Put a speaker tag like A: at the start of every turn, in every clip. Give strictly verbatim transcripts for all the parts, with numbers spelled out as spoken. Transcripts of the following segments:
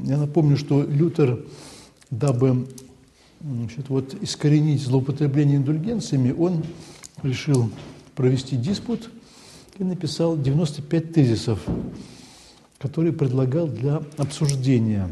A: Я напомню, что Лютер, дабы значит, вот, искоренить злоупотребление индульгенциями, он решил провести диспут и написал девяносто пять тезисов, которые предлагал для обсуждения.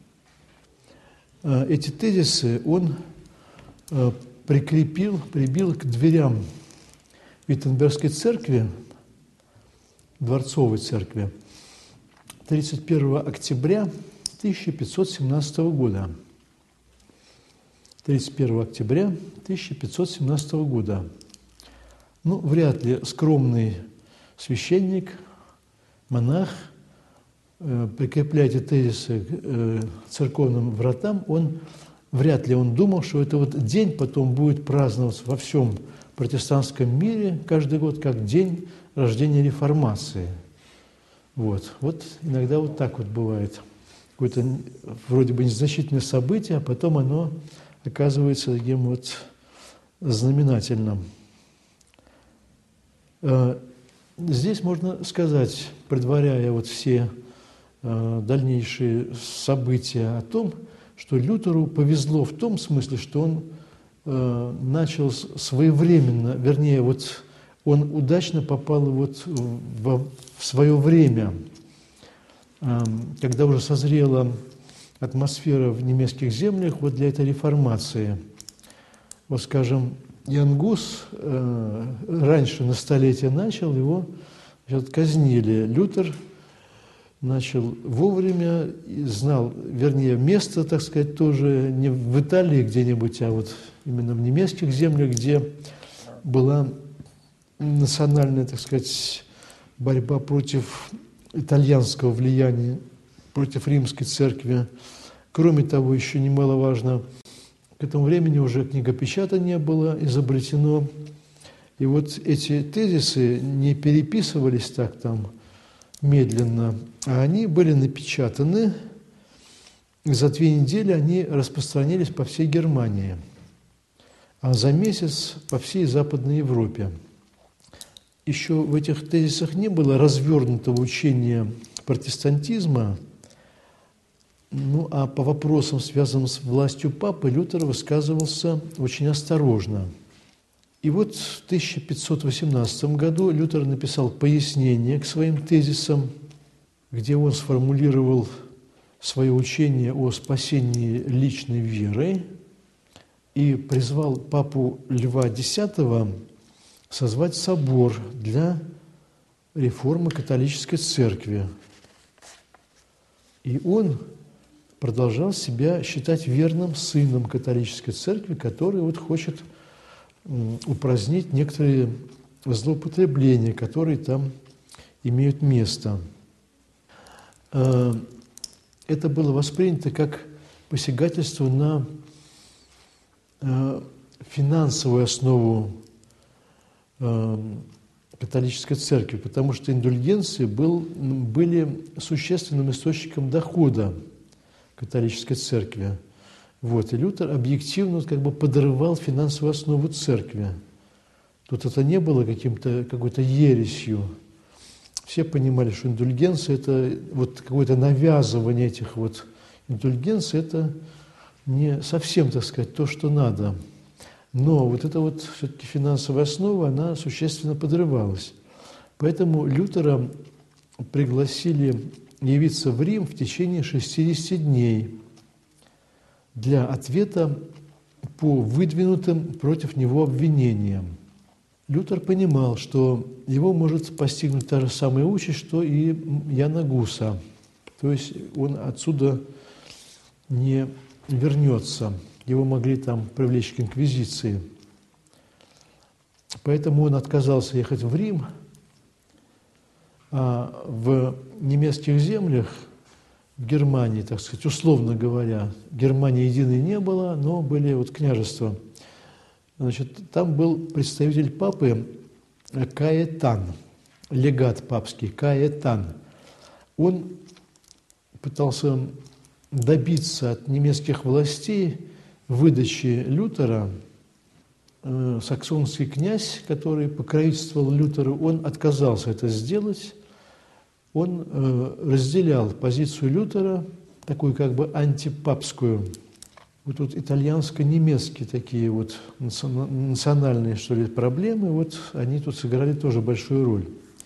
A: Эти тезисы он прикрепил, прибил к дверям Виттенбергской церкви, Дворцовой церкви, тридцать первого октября тысяча пятьсот семнадцатого года. тридцать первого октября тысяча пятьсот семнадцатого года. Ну, вряд ли скромный священник, монах, э, прикрепляя эти тезисы к э, церковным вратам, он, вряд ли он думал, что это вот день потом будет праздноваться во всем протестантском мире каждый год как день рождения реформации. Вот, вот иногда вот так вот бывает. Какое-то вроде бы незначительное событие, а потом оно оказывается таким вот знаменательным. Здесь можно сказать, предваряя вот все дальнейшие события, о том, что Лютеру повезло в том смысле, что он начал своевременно, вернее, вот он удачно попал вот в свое время, когда уже созрела атмосфера в немецких землях вот для этой реформации. Вот, скажем, Ян Гус э, раньше на столетие начал, его значит, казнили. Лютер начал вовремя, знал, вернее, место, так сказать, тоже не в Италии где-нибудь, а вот именно в немецких землях, где была национальная, так сказать, борьба против итальянского влияния, против римской церкви. Кроме того, еще немаловажно, к этому времени уже книгопечатания было изобретено. И вот эти тезисы не переписывались так там медленно, а они были напечатаны, и за две недели они распространились по всей Германии, а за месяц по всей Западной Европе. Еще в этих тезисах не было развернутого учения протестантизма, ну а по вопросам, связанным с властью папы, Лютер высказывался очень осторожно. И вот в тысяча пятьсот восемнадцатом году Лютер написал пояснение к своим тезисам, где он сформулировал свое учение о спасении личной верой и призвал папу Льва X созвать собор для реформы католической церкви. И он продолжал себя считать верным сыном католической церкви, который вот хочет упразднить некоторые злоупотребления, которые там имеют место. Это было воспринято как посягательство на финансовую основу католической церкви, потому что индульгенции был, были существенным источником дохода католической церкви. Вот. И Лютер объективно как бы подрывал финансовую основу церкви. Тут это не было каким-то, какой-то ересью. Все понимали, что индульгенция – это вот какое-то навязывание этих вот индульгенций, это не совсем, так сказать, то, что надо. Но вот эта вот все-таки финансовая основа, она существенно подрывалась. Поэтому Лютера пригласили явиться в Рим в течение шестидесяти дней для ответа по выдвинутым против него обвинениям. Лютер понимал, что его может постигнуть та же самая участь, что и Яна Гуса. То есть он отсюда не вернется. Его могли там привлечь к инквизиции. Поэтому он отказался ехать в Рим, а в немецких землях, в Германии, так сказать, условно говоря, Германии единой не было, но были вот княжества. Значит, там был представитель папы Каэтан, легат папский Каэтан. Он пытался добиться от немецких властей выдачи Лютера. Саксонский князь, который покровительствовал Лютеру, он отказался это сделать. Он разделял позицию Лютера такую как бы антипапскую, вот тут итальянско-немецкие такие вот национальные, что ли, проблемы, вот они тут сыграли тоже большую роль.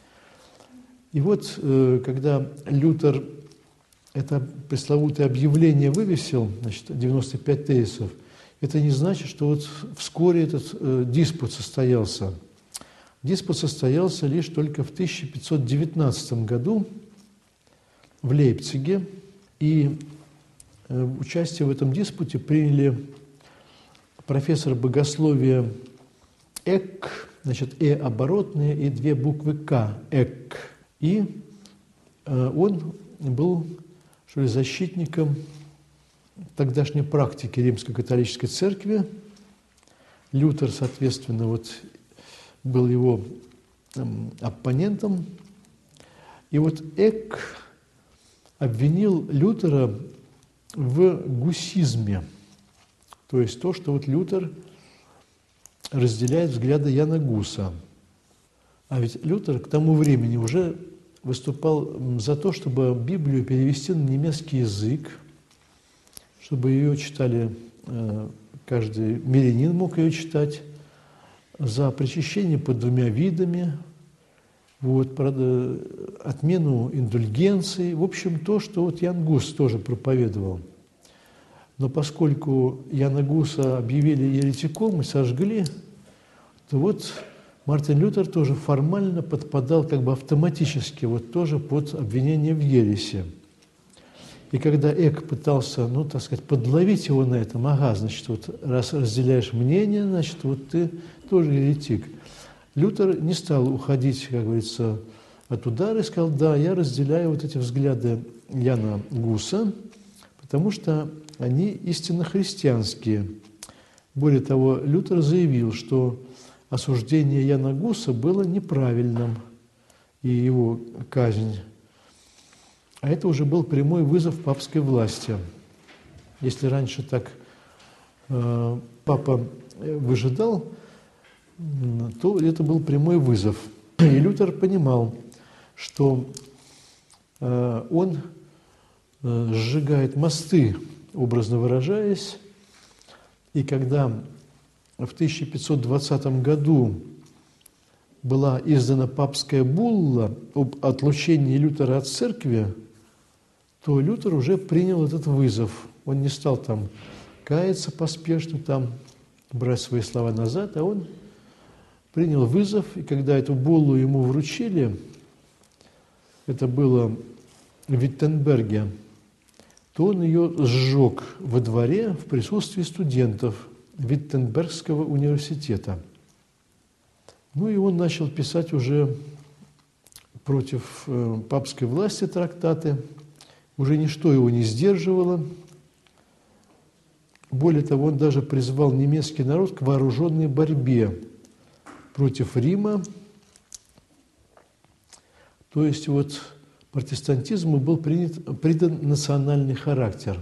A: И вот, когда Лютер это пресловутое объявление вывесил, значит, девяносто пять тезисов, это не значит, что вот вскоре этот э, диспут состоялся. Диспут состоялся лишь только в тысяча пятьсот девятнадцатом году в Лейпциге, и э, участие в этом диспуте приняли профессор богословия Эк, значит, Э оборотные и две буквы К, Эк, и э, он был, что ли, защитником тогдашней практики Римско-католической церкви. Лютер, соответственно, вот был его эм, оппонентом. И вот Эк обвинил Лютера в гусизме, то есть то, что вот Лютер разделяет взгляды Яна Гуса. А ведь Лютер к тому времени уже выступал за то, чтобы Библию перевести на немецкий язык, чтобы ее читали, каждый мирянин мог ее читать, за причащение под двумя видами, вот, правда, отмену индульгенций, в общем, то, что вот Ян Гус тоже проповедовал. Но поскольку Яна Гуса объявили еретиком и сожгли, то вот Мартин Лютер тоже формально подпадал как бы автоматически вот тоже под обвинение в ереси. И когда Эк пытался, ну, так сказать, подловить его на этом, ага, значит, вот раз разделяешь мнение, значит, вот ты тоже еретик. Лютер не стал уходить, как говорится, от удара и сказал, да, я разделяю вот эти взгляды Яна Гуса, потому что они истинно христианские. Более того, Лютер заявил, что осуждение Яна Гуса было неправильным, и его казнь. А это уже был прямой вызов папской власти. Если раньше так э, папа выжидал, то это был прямой вызов. И Лютер понимал, что э, он э, сжигает мосты, образно выражаясь, и когда в тысяча пятьсот двадцатом году была издана папская булла об отлучении Лютера от церкви, то Лютер уже принял этот вызов. Он не стал там каяться поспешно, там брать свои слова назад, а он принял вызов, и когда эту буллу ему вручили, это было в Виттенберге, то он ее сжег во дворе в присутствии студентов Виттенбергского университета. Ну и он начал писать уже против э, папской власти трактаты. Уже ничто его не сдерживало. Более того, он даже призвал немецкий народ к вооруженной борьбе против Рима. То есть вот протестантизму был принят, придан национальный характер.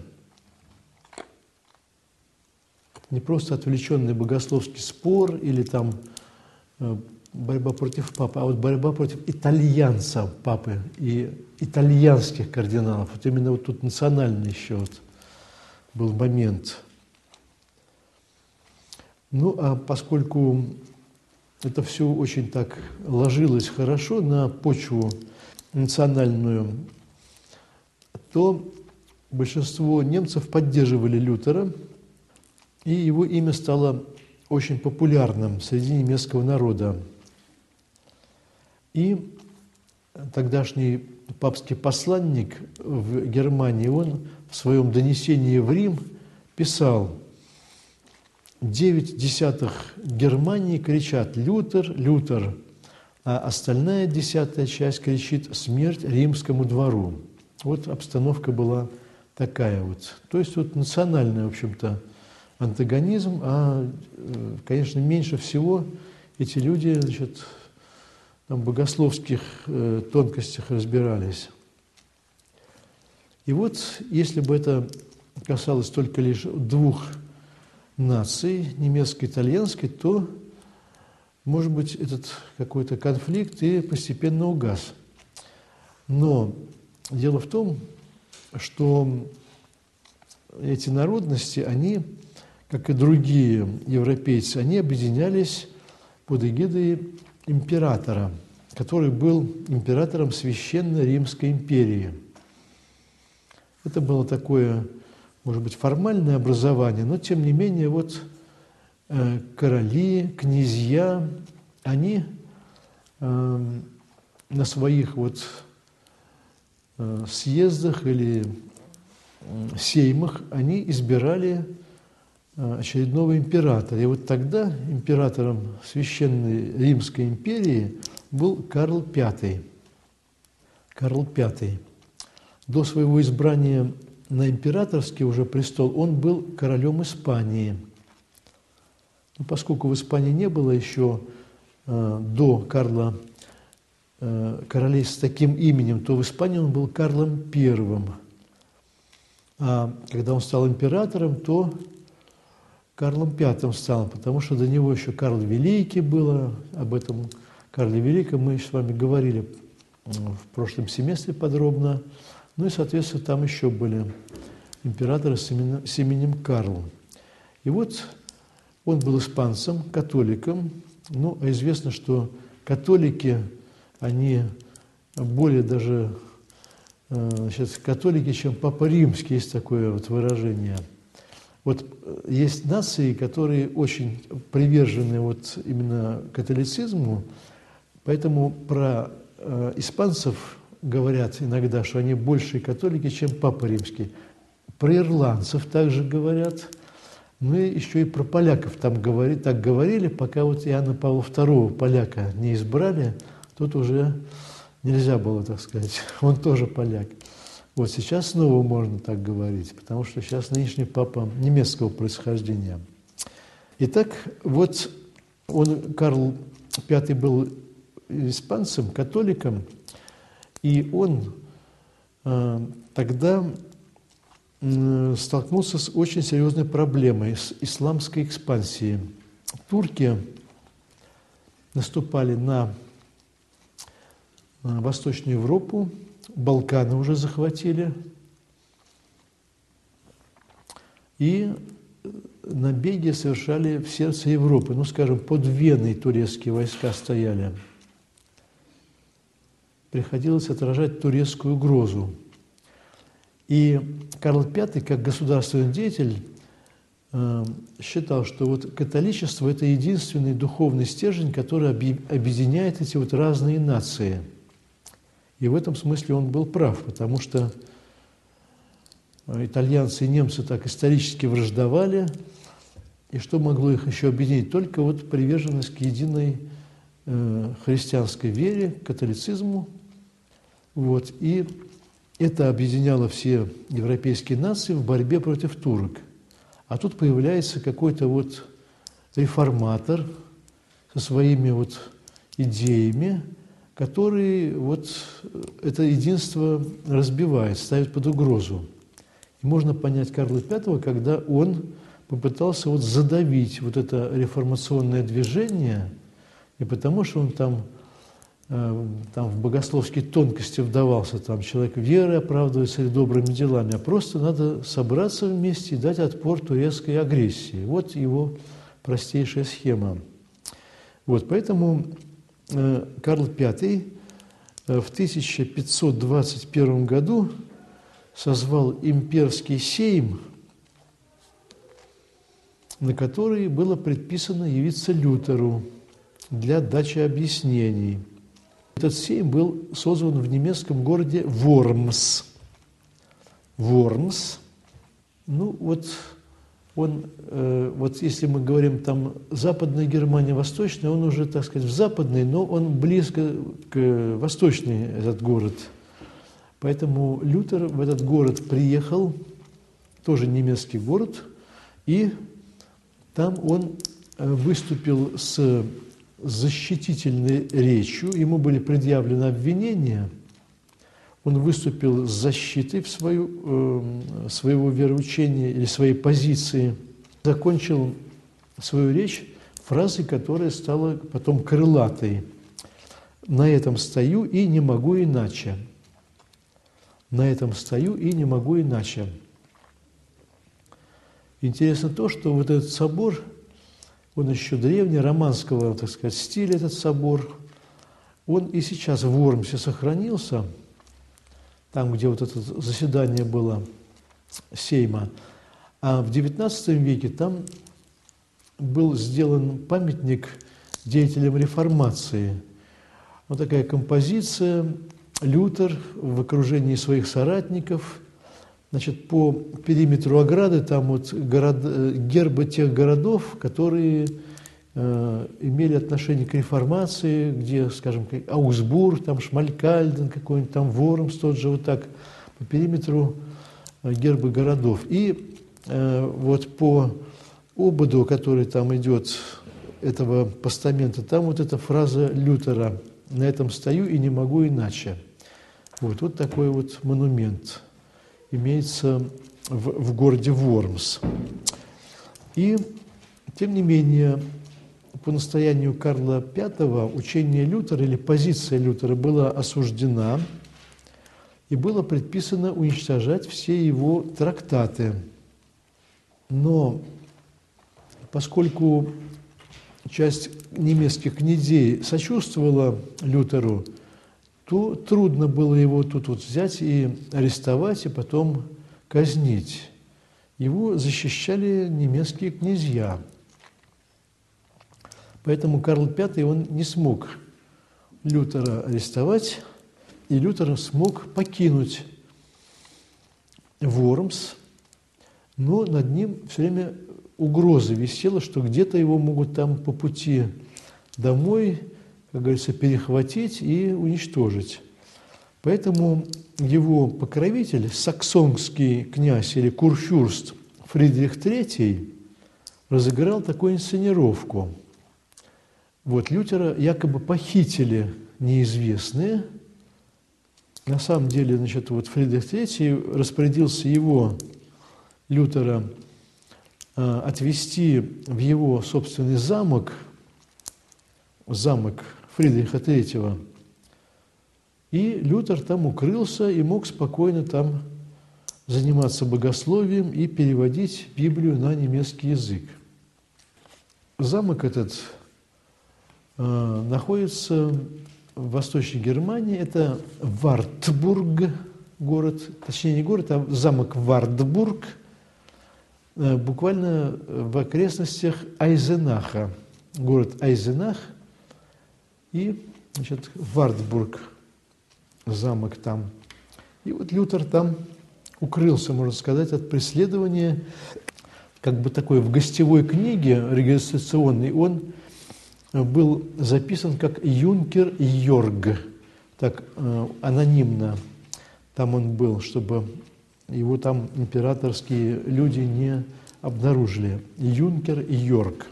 A: Не просто отвлеченный богословский спор или там борьба против папы, а вот борьба против итальянцев папы и итальянских кардиналов. Вот именно вот тут национальный еще вот был момент. Ну, а поскольку это все очень так ложилось хорошо на почву национальную, то большинство немцев поддерживали Лютера, и его имя стало очень популярным среди немецкого народа. И тогдашний папский посланник в Германии, он в своем донесении в Рим писал: «Девять десятых Германии кричат «Лютер, Лютер», а остальная десятая часть кричит «Смерть римскому двору». Вот обстановка была такая вот. То есть вот национальный, в общем-то, антагонизм, а, конечно, меньше всего эти люди, значит, там, в богословских э, тонкостях разбирались. И вот, если бы это касалось только лишь двух наций, немецкой и итальянской, то, может быть, этот какой-то конфликт и постепенно угас. Но дело в том, что эти народности, они, как и другие европейцы, они объединялись под эгидой императора, который был императором Священной Римской империи. Это было такое, может быть, формальное образование, но тем не менее вот э, короли, князья, они э, на своих вот э, съездах или э, сеймах они избирали э, очередного императора. И вот тогда императором Священной Римской империи был Карл Пятый. Карл Пятый. До своего избрания на императорский уже престол он был королем Испании. Но поскольку в Испании не было еще э, до Карла э, королей с таким именем, то в Испании он был Карлом Первым. А когда он стал императором, то Карлом Пятым стал, потому что до него еще Карл Великий было. Об этом Карле Великом мы с вами говорили в прошлом семестре подробно. Ну и, соответственно, там еще были императоры с именем, с именем Карл. И вот он был испанцем, католиком. Ну, а известно, что католики, они более даже, значит, католики, чем Папа Римский, есть такое вот выражение. Вот есть нации, которые очень привержены вот именно католицизму, поэтому про э, испанцев говорят иногда, что они большие католики, чем Папа Римский. Про ирландцев также говорят. Ну и еще и про поляков там говори, так говорили, пока вот Иоанна Павла Второго поляка не избрали, тут уже нельзя было так сказать. Он тоже поляк. Вот сейчас снова можно так говорить, потому что сейчас нынешний папа немецкого происхождения. Итак, вот он, Карл Пятый, был испанцем, католиком, и он э, тогда э, столкнулся с очень серьезной проблемой, с исламской экспансией. Турки наступали на э, Восточную Европу, Балканы уже захватили, и набеги совершали в сердце Европы. Ну, скажем, под Веной турецкие войска стояли. Приходилось отражать турецкую угрозу. И Карл Пятый, как государственный деятель, считал, что вот католичество – это единственный духовный стержень, который объединяет эти вот разные нации. И в этом смысле он был прав, потому что итальянцы и немцы так исторически враждовали, и что могло их еще объединить? Только вот приверженность к единой христианской вере, к католицизму. Вот. И это объединяло все европейские нации в борьбе против турок. А тут появляется какой-то вот реформатор со своими вот идеями, который вот это единство разбивает, ставит под угрозу. И можно понять Карла Пятого, когда он попытался вот задавить вот это реформационное движение, и потому что он там, э, там в богословские тонкости вдавался, там человек верой оправдывается или добрыми делами, а просто надо собраться вместе и дать отпор турецкой агрессии. Вот его простейшая схема. Вот, поэтому э, Карл Пятый э, в тысяча пятьсот двадцать первом году созвал имперский сейм, на который было предписано явиться Лютеру для дачи объяснений. Этот сейм был созван в немецком городе Вормс. Вормс, ну вот он, э, вот если мы говорим там Западная Германия, Восточная, он уже, так сказать, в Западной, но он близко к Восточной, этот город. Поэтому Лютер в этот город приехал, тоже немецкий город, и там он выступил с защитительной речью, ему были предъявлены обвинения, он выступил с защитой в свою, э, своего вероучения или своей позиции, закончил свою речь фразой, которая стала потом крылатой: «На этом стою и не могу иначе». На этом стою и не могу иначе. Интересно то, что вот этот собор, он еще древний, романского, так сказать, стиля этот собор, он и сейчас в Вормсе сохранился, там, где вот это заседание было Сейма. А в девятнадцатом веке там был сделан памятник деятелям реформации. Вот такая композиция, Лютер в окружении своих соратников. Значит, по периметру ограды там вот город, гербы тех городов, которые э, имели отношение к реформации, где, скажем, Аугсбург, там Шмалькальден какой-нибудь, там Вормс тот же, вот так, по периметру гербы городов. И э, вот по ободу, который там идет, этого постамента, там вот эта фраза Лютера: «На этом стою и не могу иначе». Вот, вот такой вот монумент имеется в, в городе Вормс. И, тем не менее, по настоянию Карла Пятого учение Лютера или позиция Лютера была осуждена, и было предписано уничтожать все его трактаты. Но поскольку часть немецких князей сочувствовала Лютеру, то трудно было его тут вот взять и арестовать, и потом казнить. Его защищали немецкие князья. Поэтому Карл Пятый он не смог Лютера арестовать, и Лютер смог покинуть Вормс, но над ним все время угроза висела, что где-то его могут там по пути домой, как говорится, перехватить и уничтожить. Поэтому его покровитель, саксонский князь или курфюрст Фридрих Третий, разыграл такую инсценировку. Вот Лютера якобы похитили неизвестные. На самом деле, значит, вот Фридрих Третий распорядился его, Лютера, отвезти в его собственный замок, замок Фридриха Третьего, и Лютер там укрылся и мог спокойно там заниматься богословием и переводить Библию на немецкий язык. Замок этот э, находится в Восточной Германии, это Вартбург, город, точнее не город, а замок Вартбург, э, буквально в окрестностях Айзенаха, город Айзенах, и, значит, Вартбург, замок там. И вот Лютер там укрылся, можно сказать, от преследования, как бы такой в гостевой книге регистрационной он был записан как юнкер Йорг, так э, анонимно там он был, чтобы его там императорские люди не обнаружили. Юнкер Йорг.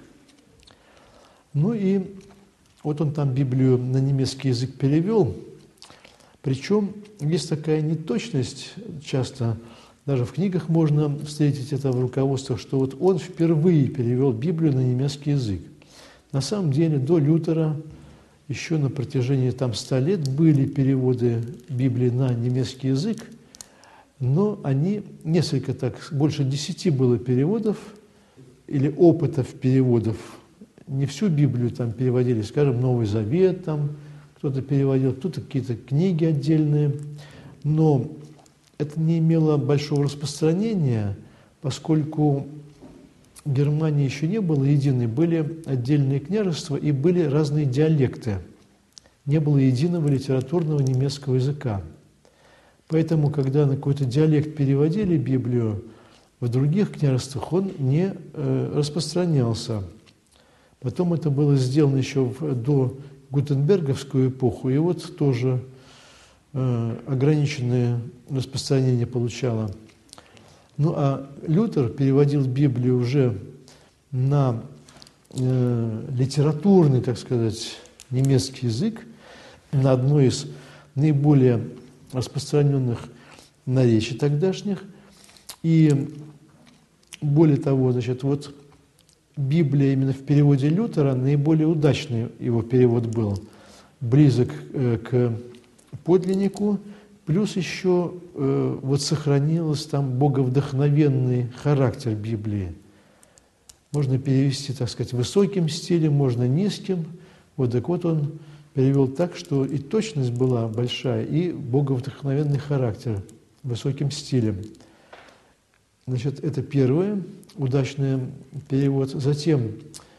A: Ну и вот он там Библию на немецкий язык перевел, причем есть такая неточность, часто даже в книгах можно встретить это в руководствах, что вот он впервые перевел Библию на немецкий язык. На самом деле до Лютера еще на протяжении там ста лет были переводы Библии на немецкий язык, но они несколько так, больше десяти было переводов или опытов переводов. Не всю Библию там переводили, скажем, Новый Завет там кто-то переводил, кто-то какие-то книги отдельные, но это не имело большого распространения, поскольку в Германии еще не было единой, были отдельные княжества и были разные диалекты. Не было единого литературного немецкого языка. Поэтому, когда на какой-то диалект переводили Библию, в других княжествах он не э, распространялся. Потом это было сделано еще в, до Гутенберговскую эпоху, и вот тоже э, ограниченное распространение получало. Ну а Лютер переводил Библию уже на э, литературный, так сказать, немецкий язык, на одно из наиболее распространенных наречий тогдашних. И более того, значит, вот Библия именно в переводе Лютера наиболее удачный его перевод был, близок э, к подлиннику, плюс еще э, вот сохранился там боговдохновенный характер Библии. можно перевести, так сказать, высоким стилем, можно низким. Вот так вот он перевел так, что и точность была большая, и боговдохновенный характер высоким стилем. Значит, это первое, удачный перевод. Затем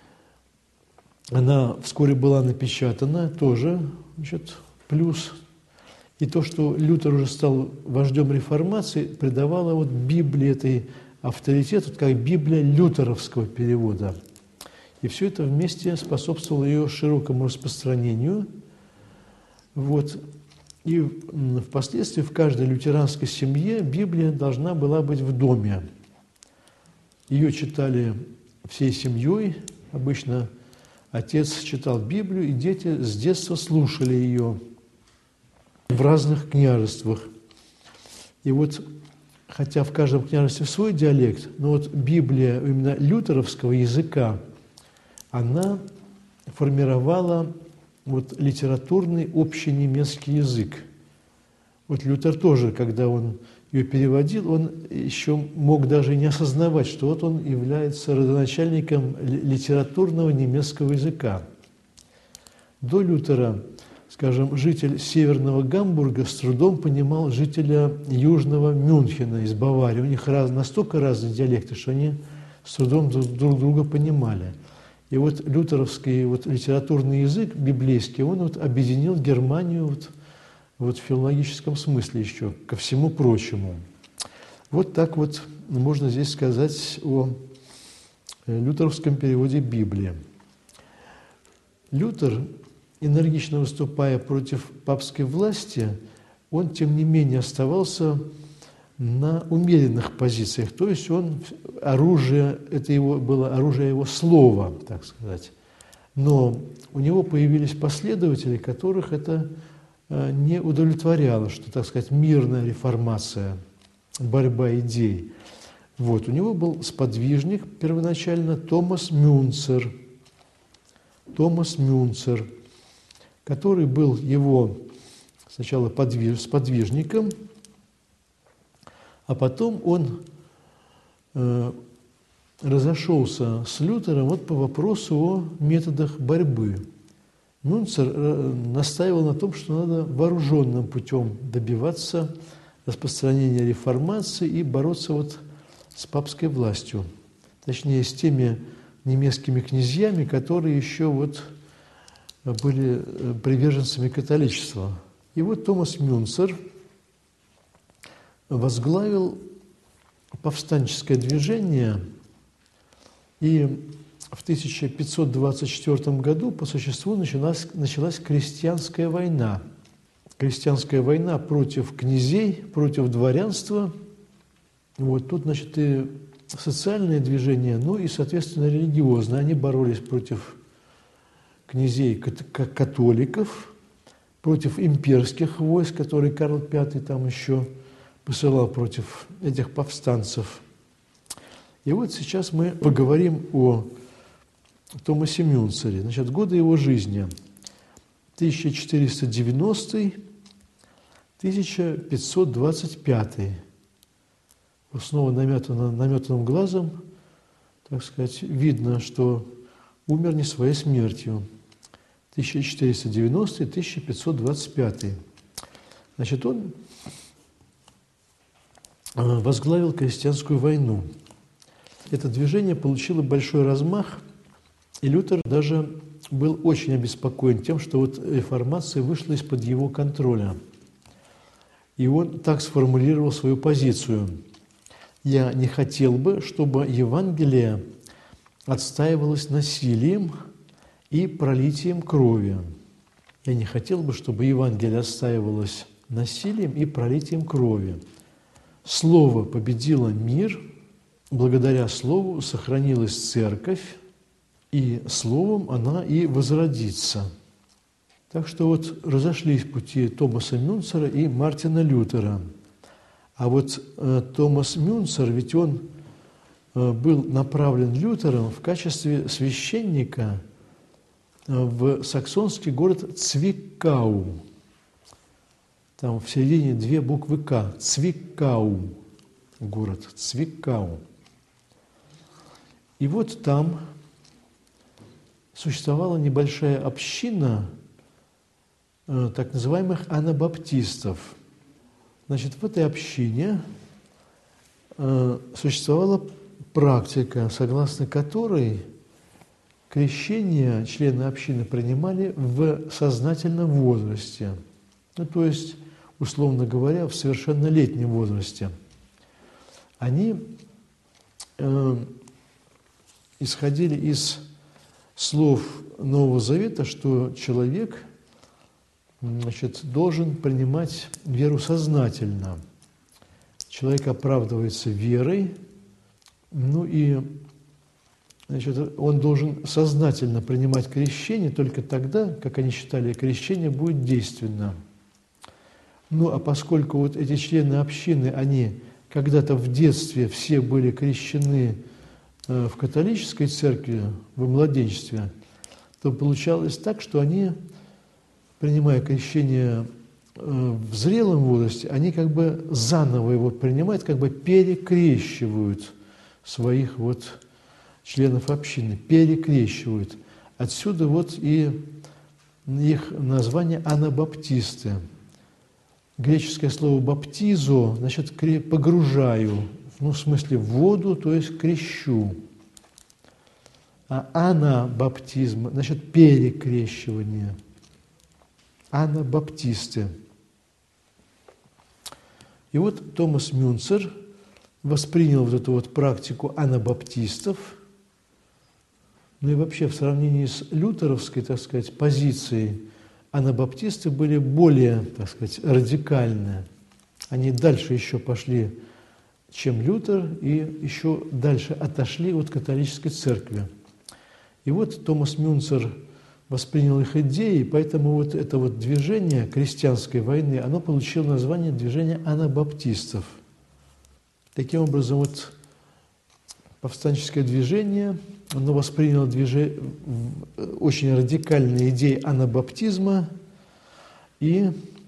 A: она вскоре была напечатана, тоже, значит, плюс. И то, что Лютер уже стал вождем реформации, придавало вот Библии этой авторитет, вот как Библия лютеровского перевода. И все это вместе способствовало ее широкому распространению. Вот. И впоследствии в каждой лютеранской семье Библия должна была быть в доме. Ее читали всей семьей. Обычно отец читал Библию, и дети с детства слушали ее в разных княжествах. И вот, хотя в каждом княжестве свой диалект, но вот Библия именно лютеровского языка, она формировала вот литературный общенемецкий язык. Вот Лютер тоже, когда он ее переводил, он еще мог даже не осознавать, что вот он является родоначальником литературного немецкого языка. До Лютера, скажем, житель северного Гамбурга с трудом понимал жителя южного Мюнхена из Баварии. У них раз, настолько разные диалекты, что они с трудом друг друга понимали. И вот лютеровский вот, литературный язык библейский, он вот объединил Германию вот, вот в филологическом смысле еще, ко всему прочему. Вот так вот можно здесь сказать о лютеровском переводе Библии. Лютер, энергично выступая против папской власти, он, тем не менее, оставался на умеренных позициях, то есть он, оружие, это его, было оружие его слова, так сказать. Но у него появились последователи, которых это не удовлетворяло, что, так сказать, мирная реформация, борьба идей. Вот, у него был сподвижник первоначально Томас Мюнцер, Томас Мюнцер, который был его сначала подвиж, сподвижником, а потом он э, разошелся с Лютером вот по вопросу о методах борьбы. Мюнцер э, настаивал на том, что надо вооруженным путем добиваться распространения реформации и бороться вот с папской властью, точнее, с теми немецкими князьями, которые еще вот были приверженцами католичества. И вот Томас Мюнцер возглавил повстанческое движение, и в тысяча пятьсот двадцать четвёртом году по существу началась, началась крестьянская война. Крестьянская война против князей, против дворянства. Вот тут, значит, и социальное движение, ну и, соответственно, религиозное. Они боролись против князей как католиков, против имперских войск, которые Карл Пятый там еще посылал против этих повстанцев. И вот сейчас мы поговорим о Томасе Мюнцере. Значит, годы его жизни тысяча четыреста девяностый — тысяча пятьсот двадцать пятый. Снова наметанным, наметанным глазом, так сказать, видно, что умер не своей смертью. тысяча четыреста девяностый — тысяча пятьсот двадцать пятый. Значит, он возглавил крестьянскую войну. Это движение получило большой размах, и Лютер даже был очень обеспокоен тем, что вот реформация вышла из-под его контроля. И он так сформулировал свою позицию: «Я не хотел бы, чтобы Евангелие отстаивалось насилием и пролитием крови. Я не хотел бы, чтобы Евангелие отстаивалось насилием и пролитием крови. Слово победило мир, благодаря Слову сохранилась Церковь, и Словом она и возродится». Так что вот разошлись пути Томаса Мюнцера и Мартина Лютера. А вот э, Томас Мюнцер, ведь он э, был направлен Лютером в качестве священника в саксонский город Цвиккау. Там в середине две буквы «К». Цвиккау. Город Цвиккау. И вот там существовала небольшая община э, так называемых анабаптистов. Значит, в этой общине э, существовала практика, согласно которой крещение члены общины принимали в сознательном возрасте, ну, то есть, условно говоря, в совершеннолетнем возрасте. Они э, исходили из слов Нового Завета, что человек, значит, должен принимать веру сознательно. Человек оправдывается верой, ну и, значит, он должен сознательно принимать крещение, только тогда, как они считали, крещение будет действенно. Ну а поскольку вот эти члены общины, они когда-то в детстве все были крещены в католической церкви, в младенчестве, то получалось так, что они, принимая крещение в зрелом возрасте, они как бы заново его принимают, как бы перекрещивают своих вот членов общины, перекрещивают. Отсюда вот и их название анабаптисты. Греческое слово «баптизо» значит «погружаю», ну, в смысле в воду, то есть крещу. А анабаптизм значит перекрещивание. Анабаптисты. И вот Томас Мюнцер воспринял вот эту вот практику анабаптистов, ну и вообще в сравнении с лютеровской, так сказать, позицией, анабаптисты были более, так сказать, радикальные. Они дальше еще пошли, чем Лютер, и еще дальше отошли от католической церкви. И вот Томас Мюнцер воспринял их идеи, поэтому вот это вот движение крестьянской войны, оно получило название движения анабаптистов. Таким образом, вот повстанческое движение, оно восприняло движение, очень радикальные идеи анабаптизма, и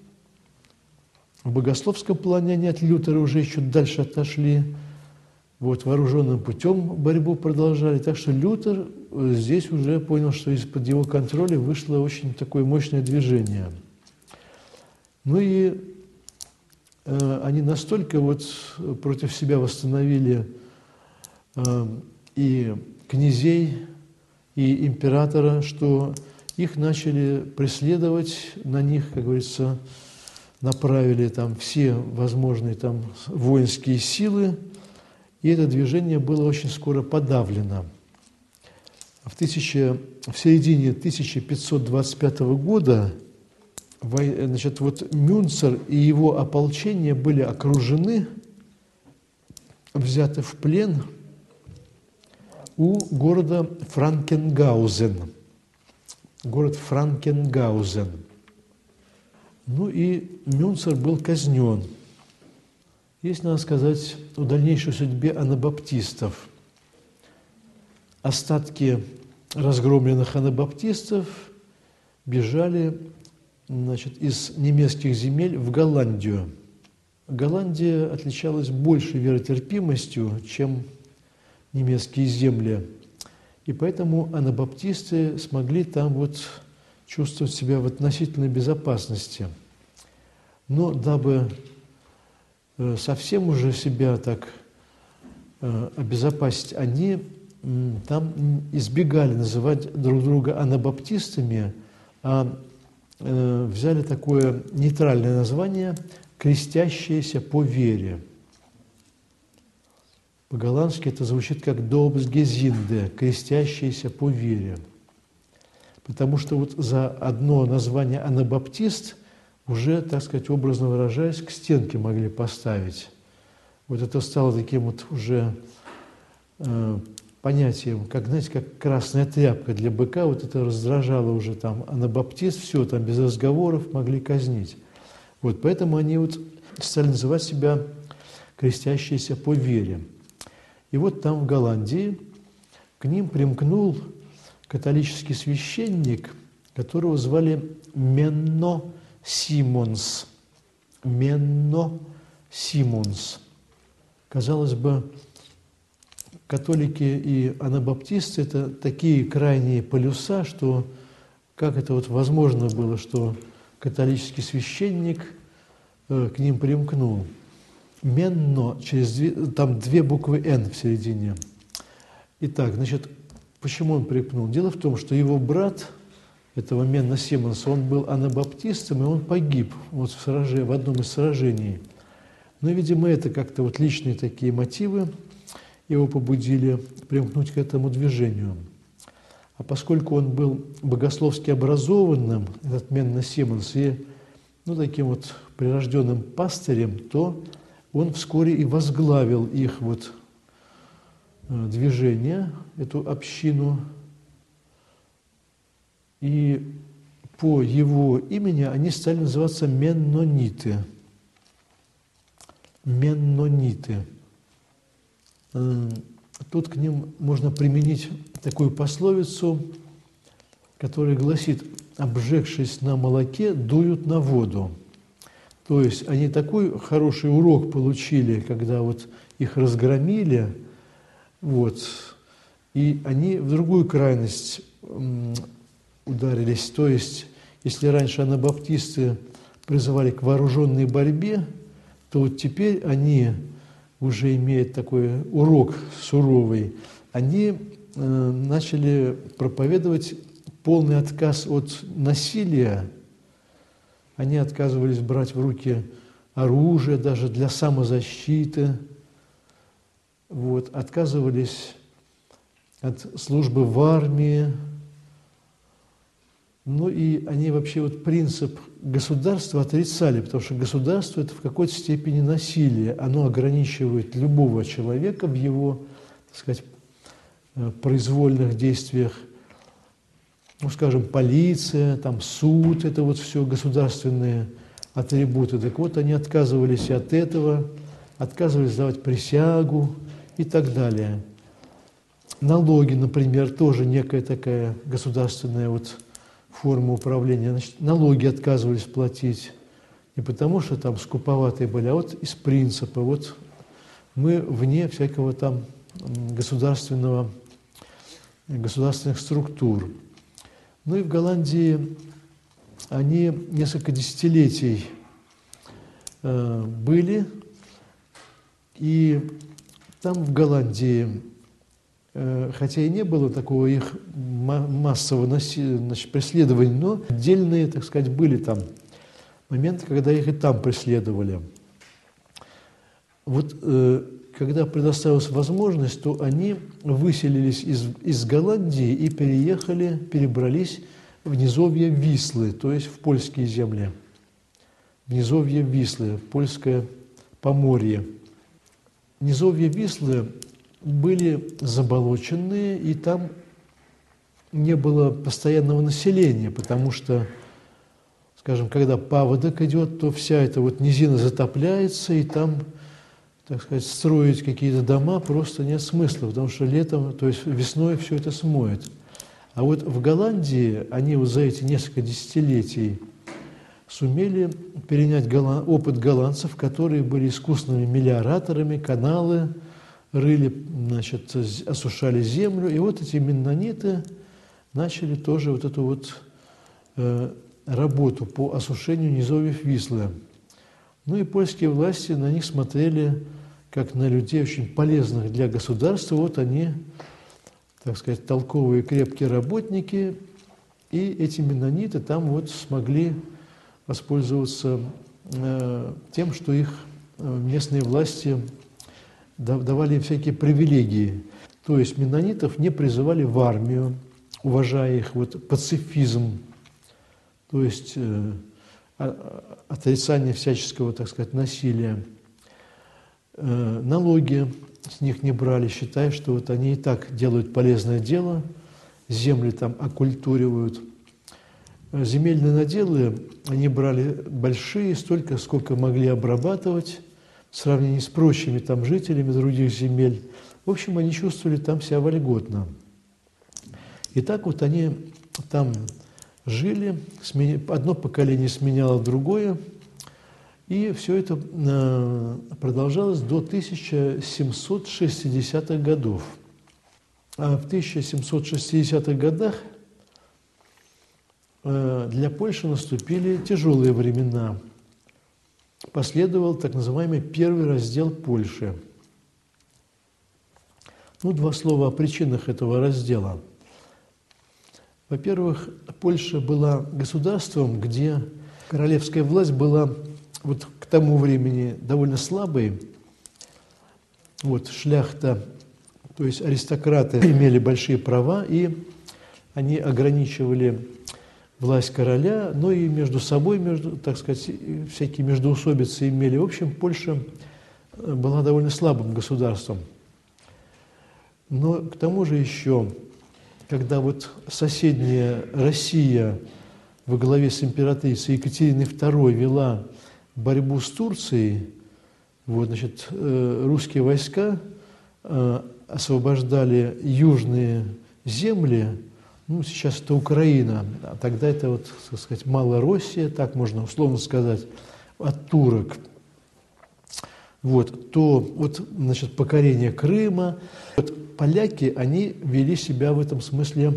A: в богословском плане они от Лютера уже еще дальше отошли, вот, вооруженным путем борьбу продолжали. Так что Лютер здесь уже понял, что из-под его контроля вышло очень такое мощное движение. Ну и э, они настолько вот против себя восстановили э, и князей, и императора, что их начали преследовать, на них, как говорится, направили там все возможные там воинские силы, и это движение было очень скоро подавлено. В, тысяче, в середине тысяча пятьсот двадцать пятого года, значит, вот Мюнцер и его ополчение были окружены, взяты в плен у города Франкенгаузен. Город Франкенгаузен. Ну и Мюнцер был казнен. Есть, надо сказать, о дальнейшей судьбе анабаптистов. Остатки разгромленных анабаптистов бежали, значит, из немецких земель в Голландию. Голландия отличалась большей веротерпимостью, чем немецкие земли. И поэтому анабаптисты смогли там вот чувствовать себя в относительной безопасности. Но дабы совсем уже себя так обезопасить, они там избегали называть друг друга анабаптистами, а взяли такое нейтральное название «крестящиеся по вере». По-голландски это звучит как «добсгезинде», «крестящиеся по вере». Потому что вот за одно название «анабаптист» уже, так сказать, образно выражаясь, к стенке могли поставить. Вот это стало таким вот уже э, понятием, как, знаете, как красная тряпка для быка, вот это раздражало уже там анабаптист, все, там без разговоров могли казнить. Вот поэтому они вот стали называть себя крестящиеся по вере. И вот там, в Голландии, к ним примкнул католический священник, которого звали Менно Симонс. Менно Симонс. Казалось бы, католики и анабаптисты – это такие крайние полюса, что как это вот возможно было, что католический священник э, к ним примкнул. Менно, через две, там две буквы «Н» в середине. Итак, значит, почему он примкнул? Дело в том, что его брат, этого Менно Симонса, он был анабаптистом, и он погиб вот в, сражении, в одном из сражений. Но, видимо, это как-то вот личные такие мотивы его побудили примкнуть к этому движению. А поскольку он был богословски образованным, этот Менно Симонс, и ну, таким вот прирожденным пастырем, то он вскоре и возглавил их вот движение, эту общину. И по его имени они стали называться меннониты. Меннониты. Тут к ним можно применить такую пословицу, которая гласит: «Обжегшись на молоке, дуют на воду». То есть они такой хороший урок получили, когда вот их разгромили, вот, и они в другую крайность ударились. То есть, если раньше анабаптисты призывали к вооруженной борьбе, то вот теперь они, уже имеют такой урок суровый, они э, начали проповедовать полный отказ от насилия. Они отказывались брать в руки оружие даже для самозащиты, вот, отказывались от службы в армии. Ну и они вообще вот принцип государства отрицали, потому что государство – это в какой-то степени насилие. Оно ограничивает любого человека в его, так сказать, произвольных действиях. Ну, скажем, полиция, там, суд – это вот все государственные атрибуты. Так вот, они отказывались и от этого, отказывались давать присягу и так далее. Налоги, например, тоже некая такая государственная вот форма управления. Значит, налоги отказывались платить не потому, что там скуповатые были, а вот из принципа. Вот мы вне всякого там государственного, государственных структур. Ну и в Голландии они несколько десятилетий э, были, и там в Голландии, хотя и не было такого их массового значит, преследования, но отдельные, так сказать, были там моменты, когда их и там преследовали. Вот э, когда предоставилась возможность, то они выселились из, из Голландии и переехали, перебрались в низовье Вислы, то есть в польские земли. В низовье Вислы, в польское Поморье. Низовье Вислы были заболоченные, и там не было постоянного населения, потому что, скажем, когда паводок идет, то вся эта вот низина затопляется, и там, так сказать, строить какие-то дома просто нет смысла, потому что летом, то есть весной все это смоет. А вот в Голландии они вот за эти несколько десятилетий сумели перенять опыт голландцев, которые были искусными мелиораторами, каналы рыли, значит, осушали землю. И вот эти меннониты начали тоже вот эту вот э, работу по осушению низовьев Вислы. Ну и польские власти на них смотрели как на людей очень полезных для государства. Вот они, так сказать, толковые крепкие работники, и эти меннониты там вот смогли воспользоваться э, тем, что их э, местные власти давали им всякие привилегии. То есть меннонитов не призывали в армию, уважая их вот пацифизм, то есть э, отрицание всяческого, так сказать, насилия. Э, налоги с них не брали, считая, что вот они и так делают полезное дело, земли там оккультуривают. Земельные наделы они брали большие, столько, сколько могли обрабатывать, в сравнении с прочими там жителями других земель. В общем, они чувствовали там себя вольготно. И так вот они там жили, одно поколение сменяло другое, И все это продолжалось до тысяча семьсот шестидесятых годов. А в тысяча семьсот шестидесятых годах для Польши наступили тяжелые времена. Последовал так называемый первый раздел Польши. Ну, два слова о причинах этого раздела. Во-первых, Польша была государством, где королевская власть была вот к тому времени довольно слабой. Вот шляхта, то есть аристократы, имели большие права, и они ограничивали власть короля, но и между собой, между, так сказать, всякие междоусобицы имели. В общем, Польша была довольно слабым государством. Но к тому же еще, когда вот соседняя Россия во главе с императрицей Екатериной второй вела борьбу с Турцией, вот, значит, русские войска освобождали южные земли, ну, сейчас это Украина, а тогда это, вот, так сказать, Малороссия, так можно условно сказать, от турок. Вот, то вот, значит, покорение Крыма. Вот, поляки, они вели себя в этом смысле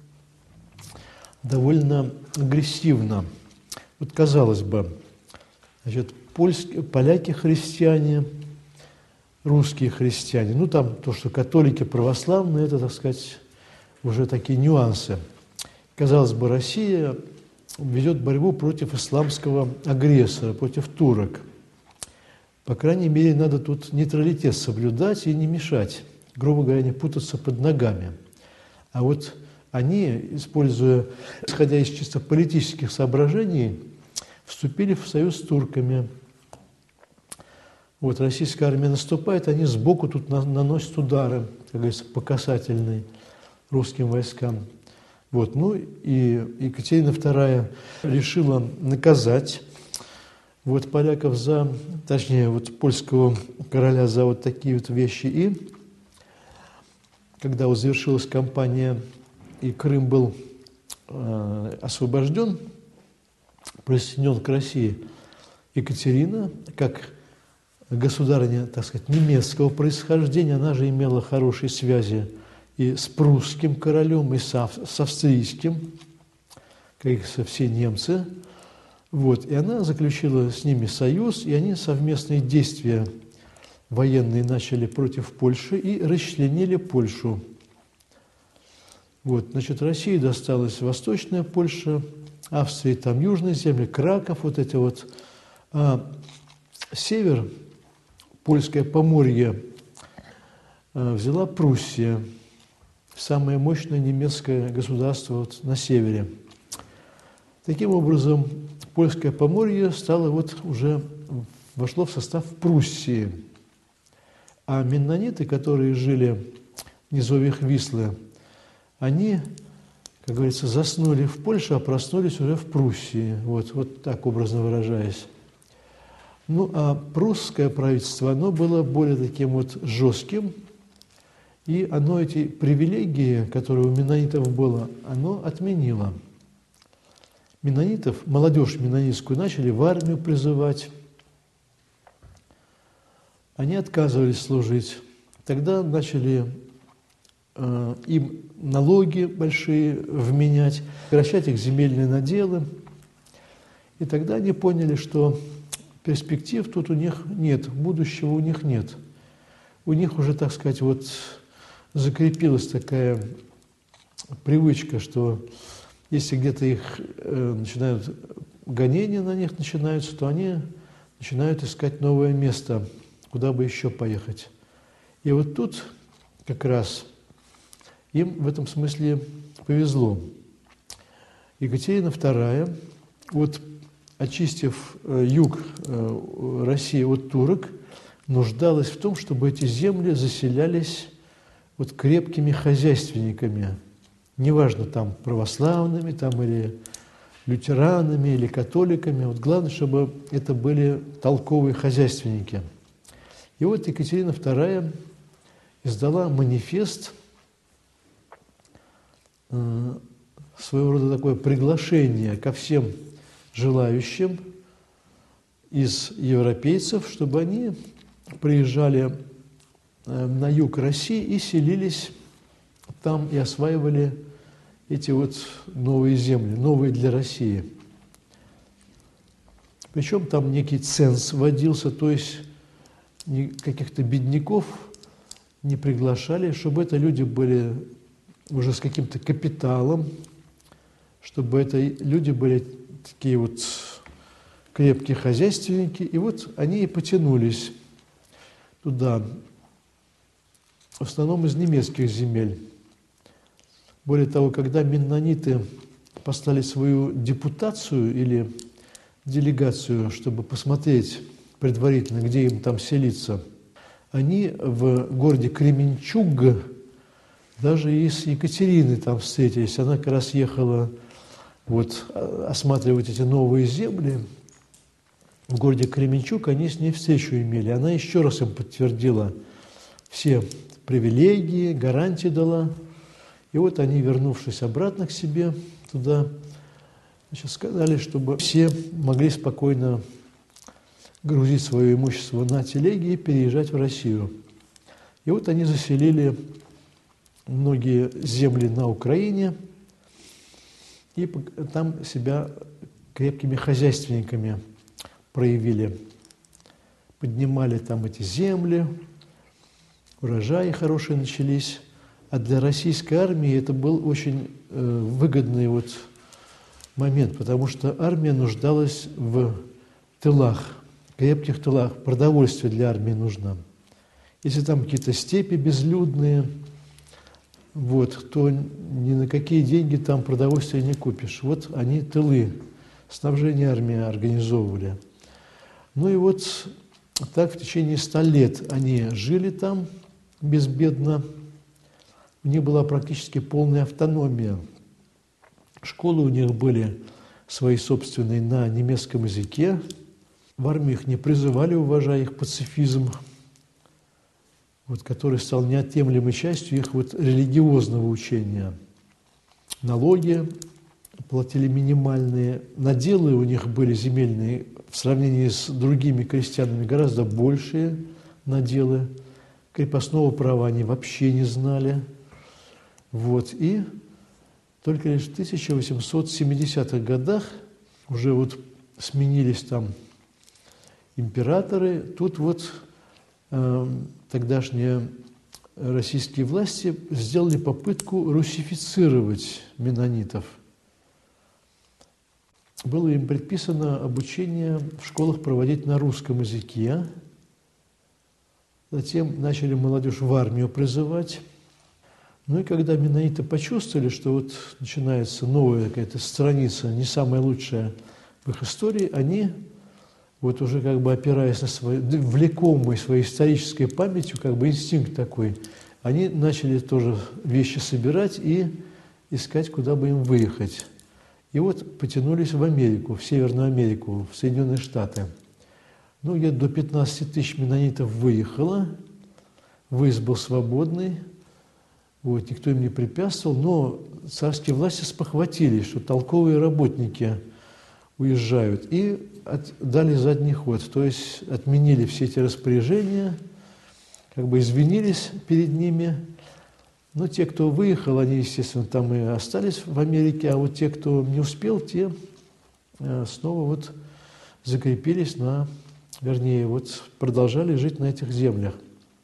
A: довольно агрессивно. Вот, казалось бы, значит, польские, поляки христиане, русские христиане, ну, там то, что католики, православные, это, так сказать, уже такие нюансы. Казалось бы, Россия ведет борьбу против исламского агрессора, против турок. По крайней мере, надо тут нейтралитет соблюдать и не мешать, грубо говоря, не путаться под ногами. А вот они, используя, исходя из чисто политических соображений, вступили в союз с турками. Вот российская армия наступает, они сбоку тут наносят удары, как говорится, по касательной русским войскам. Вот, ну и Екатерина вторая решила наказать вот поляков за, точнее, вот польского короля за вот такие вот вещи. И когда вот завершилась кампания и Крым был э, освобожден, присоединен к России, Екатерина, как государыня, так сказать, немецкого происхождения, она же имела хорошие связи и с прусским королем, и с, с австрийским, как и со все немцы. Вот, и она заключила с ними союз, и они совместные действия военные начали против Польши и расчленили Польшу. Вот, значит, России досталась Восточная Польша, Австрии там южные земли, Краков, вот эти вот. А север, Польское Поморье, взяла Пруссия, самое мощное немецкое государство вот на севере. Таким образом, Польское Поморье стало вот уже, вошло в состав Пруссии. А меннониты, которые жили в низовьях Вислы, они, как говорится, заснули в Польше, а проснулись уже в Пруссии. Вот, вот так образно выражаясь. Ну, а прусское правительство, оно было более таким вот жестким, и оно эти привилегии, которые у меннонитов было, оно отменило. Меннонитов, молодежь меннонитскую начали в армию призывать. Они отказывались служить. Тогда начали э, им налоги большие вменять, прекращать их земельные наделы. И тогда они поняли, что перспектив тут у них нет, будущего у них нет. У них уже, так сказать, вот закрепилась такая привычка, что если где-то их э, начинают, гонения на них начинаются, то они начинают искать новое место, куда бы еще поехать. И вот тут как раз им в этом смысле повезло. Екатерина вторая, вот очистив э, юг э, России от турок, нуждалась в том, чтобы эти земли заселялись вот крепкими хозяйственниками, неважно, там православными, там или лютеранами, или католиками. Вот главное, чтобы это были толковые хозяйственники. И вот Екатерина вторая издала манифест, э, своего рода такое приглашение ко всем желающим из европейцев, чтобы они приезжали на юг России и селились там и осваивали эти вот новые земли, новые для России. Причем там некий ценз вводился, то есть каких-то бедняков не приглашали, чтобы это люди были уже с каким-то капиталом, чтобы это люди были такие вот крепкие хозяйственники. И вот они и потянулись туда, в основном из немецких земель. Более того, когда меннониты послали свою депутацию или делегацию, чтобы посмотреть предварительно, где им там селиться, они в городе Кременчуг даже и с Екатериной там встретились. Она как раз ехала вот, осматривать эти новые земли. В городе Кременчуг они с ней встречу имели. Она еще раз им подтвердила все привилегии, гарантии дала. И вот они, вернувшись обратно к себе туда, значит, сказали, чтобы все могли спокойно грузить свое имущество на телеги и переезжать в Россию. И вот они заселили многие земли на Украине и там себя крепкими хозяйственниками проявили. Поднимали там эти земли, урожаи хорошие начались. А для российской армии это был очень э, выгодный вот момент, потому что армия нуждалась в тылах, крепких тылах, продовольствие для армии нужно. Если там какие-то степи безлюдные, вот, то ни на какие деньги там продовольствие не купишь. Вот они тылы, снабжение армии организовывали. Ну и вот так в течение ста лет они жили там безбедно. У них была практически полная автономия. Школы у них были свои собственные на немецком языке. В армию их не призывали, уважая их пацифизм, вот, который стал неотъемлемой частью их вот религиозного учения. Налоги платили минимальные, наделы у них были земельные в сравнении с другими крестьянами гораздо большие наделы. Крепостного права они вообще не знали. Вот, и только лишь в тысяча восемьсот семидесятых годах уже вот сменились там императоры. Тут вот э, тогдашние российские власти сделали попытку русифицировать меннонитов. Было им предписано обучение в школах проводить на русском языке. Затем начали молодежь в армию призывать. Ну и когда меннониты почувствовали, что вот начинается новая какая-то страница, не самая лучшая в их истории, они, вот уже как бы опираясь на свою, влекомой своей исторической памятью, как бы инстинкт такой, они начали тоже вещи собирать и искать, куда бы им выехать. И вот потянулись в Америку, в Северную Америку, в Соединенные Штаты. Ну, где-то до пятнадцати тысяч меннонитов выехало, выезд был свободный. Вот, никто им не препятствовал, но царские власти спохватились, что толковые работники уезжают, и от, дали задний ход, то есть отменили все эти распоряжения, как бы извинились перед ними. Но те, кто выехал, они, естественно, там и остались в Америке, а вот те, кто не успел, те снова вот закрепились на, вернее, вот продолжали жить на этих землях.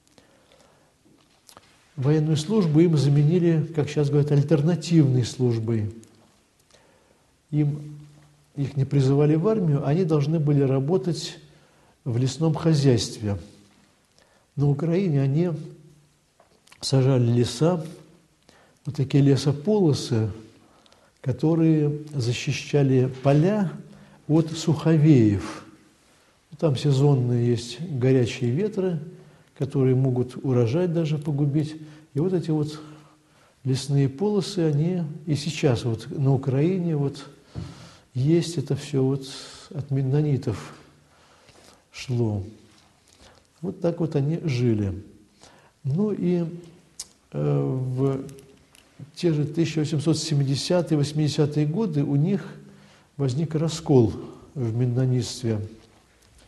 A: Военную службу им заменили, как сейчас говорят, альтернативной службой. Им, их не призывали в армию, они должны были работать в лесном хозяйстве. На Украине они сажали леса, вот такие лесополосы, которые защищали поля от суховеев. Там сезонные есть горячие ветры, которые могут урожай даже погубить. И вот эти вот лесные полосы, они и сейчас вот на Украине вот есть, это все вот от меннонитов шло. Вот так вот они жили. Ну и э, в те же тысяча восемьсот семидесятые — восьмидесятые годы у них возник раскол в меннонитстве.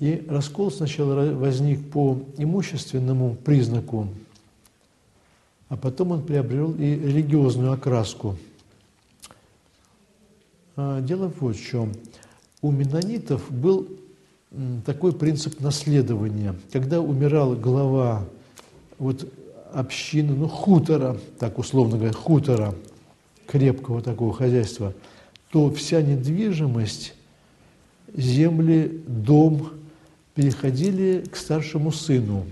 A: И раскол сначала возник по имущественному признаку, а потом он приобрел и религиозную окраску. Дело вот в чем. У меннонитов был такой принцип наследования. Когда умирал глава вот, общины, ну, хутора, так условно говоря, хутора, крепкого такого хозяйства, то вся недвижимость, земли, дом переходили к старшему сыну.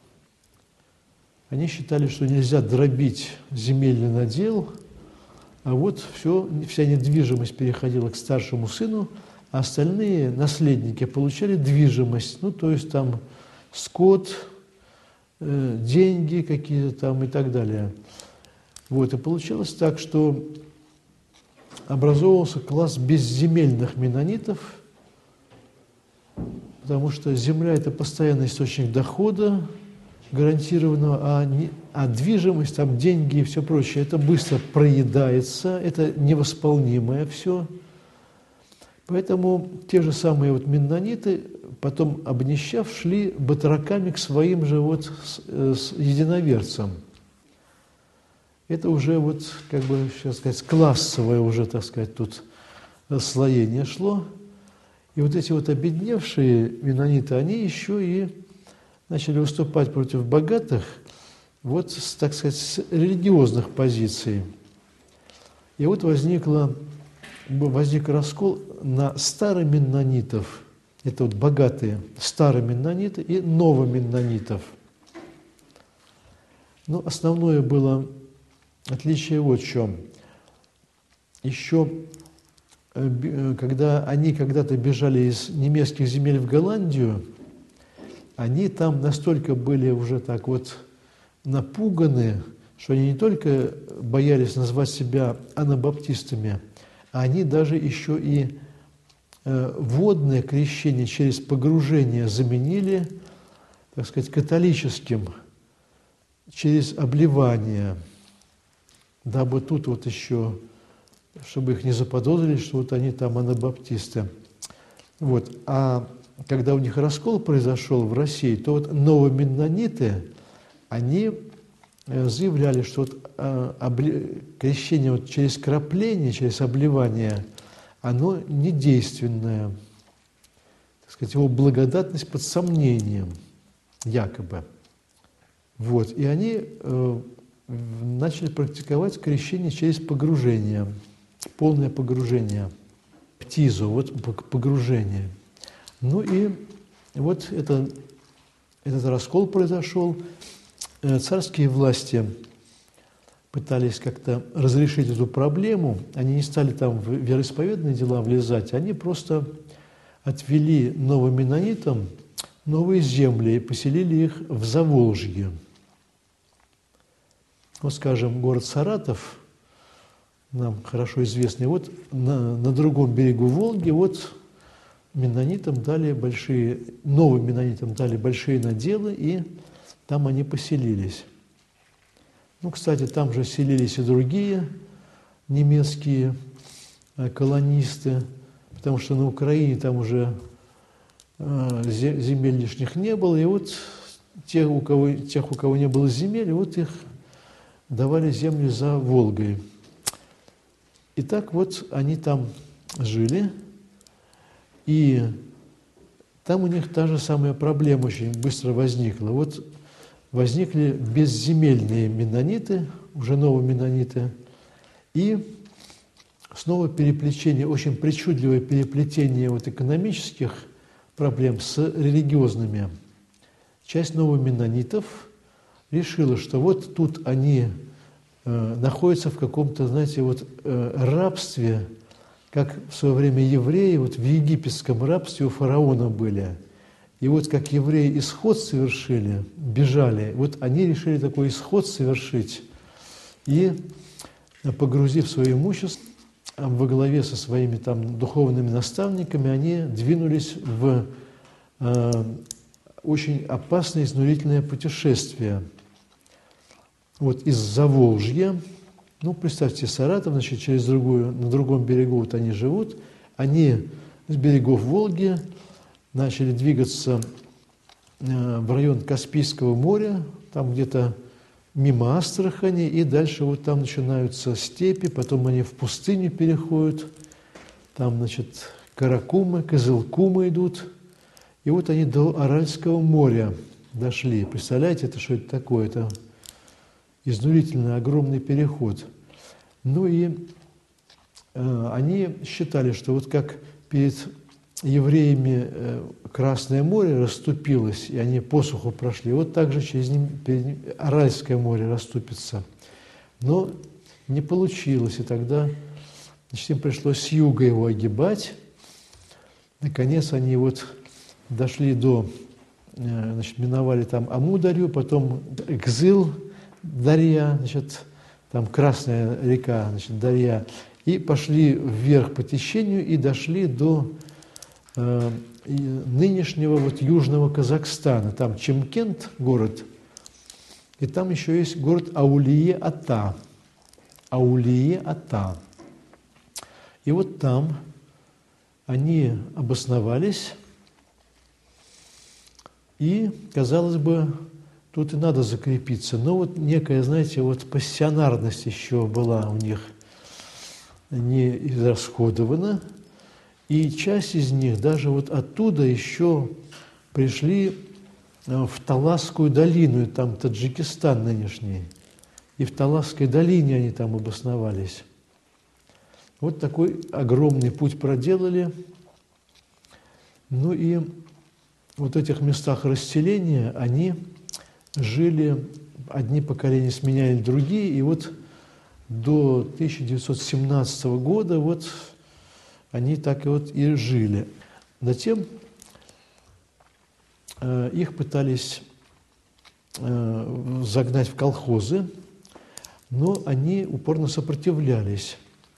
A: Они считали, что нельзя дробить земельный надел, а вот все, вся недвижимость переходила к старшему сыну, а остальные наследники получали движимость, ну, то есть там скот, э, деньги какие-то там и так далее. Вот, и получилось так, что образовывался класс безземельных меннонитов, потому что земля – это постоянный источник дохода гарантированного, а, не, а движимость, там деньги и все прочее, это быстро проедается, это невосполнимое все. Поэтому те же самые вот меннониты, потом обнищав, шли батраками к своим же вот с, с единоверцам. Это уже вот, как бы, сейчас сказать, классовое уже, так сказать, тут слоение шло. И вот эти вот обедневшие меннониты, они еще и начали выступать против богатых, вот, с, так сказать, с религиозных позиций. И вот возникло, возник раскол на староменнонитов, это вот богатые староменнониты, и новоменнонитов. Но основное было отличие вот в чем. Еще когда они когда-то бежали из немецких земель в Голландию, они там настолько были уже так вот напуганы, что они не только боялись назвать себя анабаптистами, а они даже еще и э, водное крещение через погружение заменили, так сказать, католическим, через обливание, дабы тут вот еще, чтобы их не заподозрили, что вот они там анабаптисты. Вот. А когда у них раскол произошел в России, то вот новоменнониты, они заявляли, что вот, а, обли... крещение вот через крапление, через обливание, оно недейственное. Так сказать, его благодатность под сомнением, якобы. Вот. И они э, начали практиковать крещение через погружение, полное погружение, птизу, вот погружение. Ну и вот это, этот раскол произошел. Царские власти пытались как-то разрешить эту проблему. Они не стали там в вероисповедные дела влезать, они просто отвели новоменнонитам новые земли и поселили их в Заволжье. Вот, скажем, город Саратов, нам хорошо известный, вот на, на другом берегу Волги, вот меннонитам дали большие, новым меннонитам дали большие наделы, и там они поселились. Ну, кстати, там же селились и другие немецкие колонисты, потому что на Украине там уже земель лишних не было, и вот тех, у кого, тех, у кого не было земель, вот их давали земли за Волгой. И так вот они там жили, и там у них та же самая проблема очень быстро возникла. Вот возникли безземельные меннониты, уже новые меннониты, и снова переплетение, очень причудливое переплетение вот экономических проблем с религиозными. Часть новоменнонитов решила, что вот тут они э, находятся в каком-то, знаете, вот э, рабстве, как в свое время евреи вот в египетском рабстве у фараона были. И вот как евреи исход совершили, бежали, вот они решили такой исход совершить. И, погрузив свое имущество, во главе со своими там духовными наставниками, они двинулись в э, очень опасное, изнурительное путешествие. Вот из Заволжья, ну, представьте, Саратов, значит, через другую, на другом берегу вот они живут, они с берегов Волги начали двигаться в район Каспийского моря, там где-то мимо Астрахани, и дальше вот там начинаются степи, потом они в пустыню переходят, там, значит, Каракумы, Кызылкумы идут, и вот они до Аральского моря дошли. Представляете, это что это такое? Это изнурительный, огромный переход. Ну и э, они считали, что вот как перед евреями э, Красное море расступилось, и они посуху прошли, вот так же через ним, перед ним Аральское море расступится. Но не получилось, и тогда, значит, им пришлось с юга его огибать. Наконец они вот дошли до, э, значит, миновали там Амударью, потом Кзыл, Дарья, значит, там Красная река, значит, Дарья, и пошли вверх по течению и дошли до э, нынешнего вот южного Казахстана. Там Чимкент город, и там еще есть город Аулие-Ата. Аулие-Ата. И вот там они обосновались, и, казалось бы, тут и надо закрепиться. Но вот некая, знаете, вот пассионарность еще была у них не израсходована, и часть из них даже вот оттуда еще пришли в Таласскую долину, там Таджикистан нынешний, и в Таласской долине они там обосновались. Вот такой огромный путь проделали. Ну и вот в этих местах расселения они жили, одни поколения сменяли другие, и вот до тысяча девятьсот семнадцатого года вот они так и вот и жили. Затем э, их пытались э, загнать в колхозы, но они упорно сопротивлялись.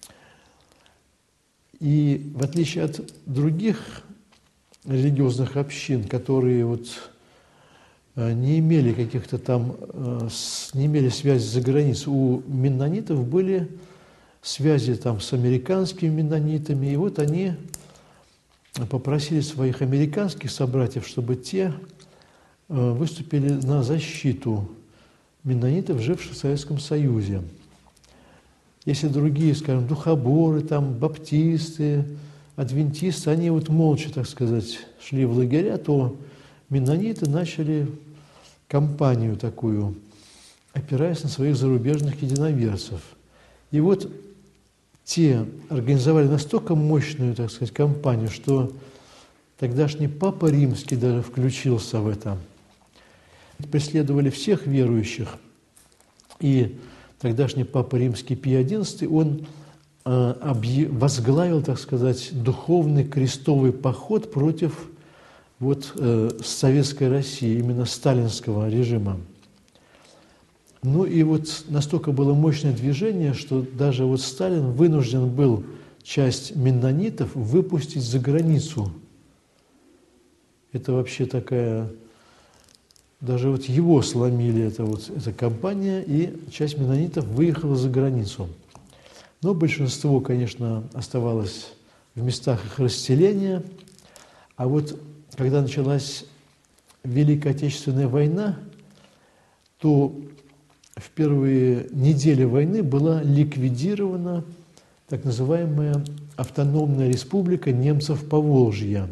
A: И в отличие от других религиозных общин, которые вот не имели каких-то там, не имели связи за границей, у меннонитов были связи там с американскими меннонитами, и вот они попросили своих американских собратьев, чтобы те выступили на защиту меннонитов, живших в Советском Союзе. Если другие, скажем, духоборы, там, баптисты, адвентисты, они вот молча, так сказать, шли в лагеря, то меннониты начали кампанию такую, опираясь на своих зарубежных единоверцев. И вот те организовали настолько мощную, так сказать, кампанию, что тогдашний Папа Римский даже включился в это. Преследовали всех верующих, и тогдашний Папа Римский Пий одиннадцатый, он э, возглавил, так сказать, духовный крестовый поход против вот, э, советской России, именно сталинского режима. Ну и вот настолько было мощное движение, что даже вот Сталин вынужден был часть меннонитов выпустить за границу. Это вообще такая... Даже вот его сломили, это вот, эта кампания, и часть меннонитов выехала за границу. Но большинство, конечно, оставалось в местах их расселения. А вот когда началась Великая Отечественная война, то в первые недели войны была ликвидирована так называемая автономная республика немцев Поволжья.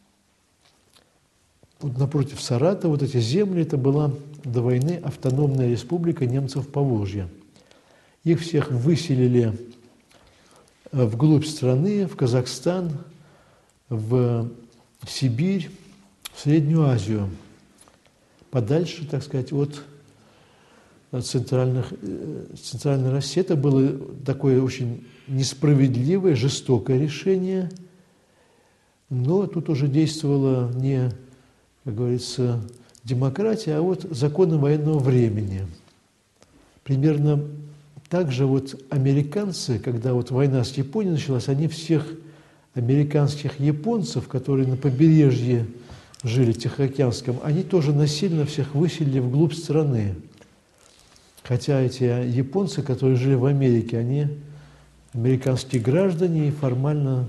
A: Вот напротив Саратова, вот эти земли, это была до войны автономная республика немцев Поволжья. Их всех выселили вглубь страны, в Казахстан, в Сибирь, в Среднюю Азию, подальше, так сказать, от центральных, центральной России. Это было такое очень несправедливое, жестокое решение, но тут уже действовала не, как говорится, демократия, а вот законы военного времени. Примерно так же вот американцы, когда вот война с Японией началась, они всех американских японцев, которые на побережье жили, Тихоокеанском, они тоже насильно всех выселили вглубь страны. Хотя эти японцы, которые жили в Америке, они американские граждане и формально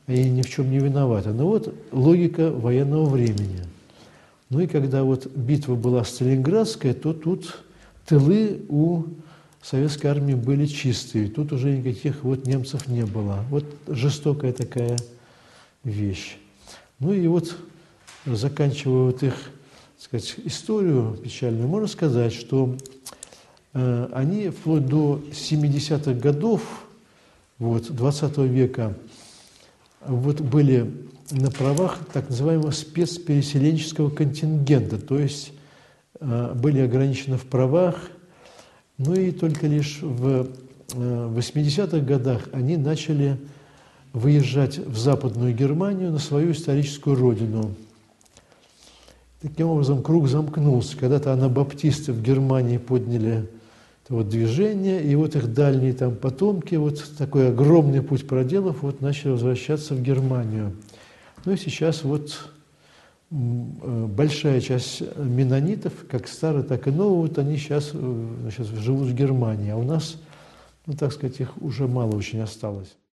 A: они ни в чем не виноваты. Но вот логика военного времени. Ну и когда вот битва была Сталинградская, то тут тылы у советской армии были чистые, тут уже никаких вот немцев не было. Вот жестокая такая вещь. Ну и вот, заканчивая вот их, так сказать, историю печальную, можно сказать, что э, они вплоть до семидесятых годов вот, двадцатого века вот, были на правах так называемого спецпереселенческого контингента, то есть э, были ограничены в правах. Ну и только лишь в восьмидесятых годах они начали выезжать в Западную Германию на свою историческую родину. Таким образом, круг замкнулся. Когда-то анабаптисты в Германии подняли это вот движение, и вот их дальние там потомки, вот такой огромный путь проделав, вот начали возвращаться в Германию. Ну и сейчас вот большая часть меннонитов, как старые, так и новые, вот они сейчас, сейчас живут в Германии, а у нас, ну так сказать, их уже мало очень осталось.